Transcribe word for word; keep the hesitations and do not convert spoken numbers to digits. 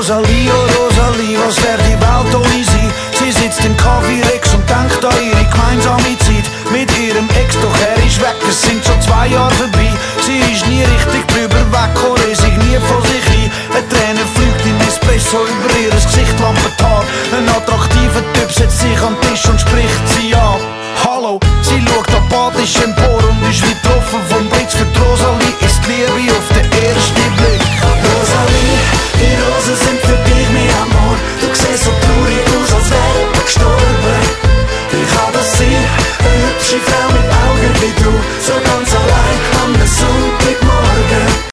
Rosalie, oh Rosalie, was wär die Welt ohne sie? Sie sitzt im Café Rex und denkt an ihre gemeinsame Zeit mit ihrem Ex, doch er ist weg, es sind schon zwei Jahre vorbei. Sie ist nie richtig drüber weg, resigniert vor sich ein. Eine Träne fliegt in Espresso über ihr Gesicht, Lampenhaar. Ein attraktiver Typ setzt sich an den Tisch und spricht sie an. Hallo, sie schaut apathisch empor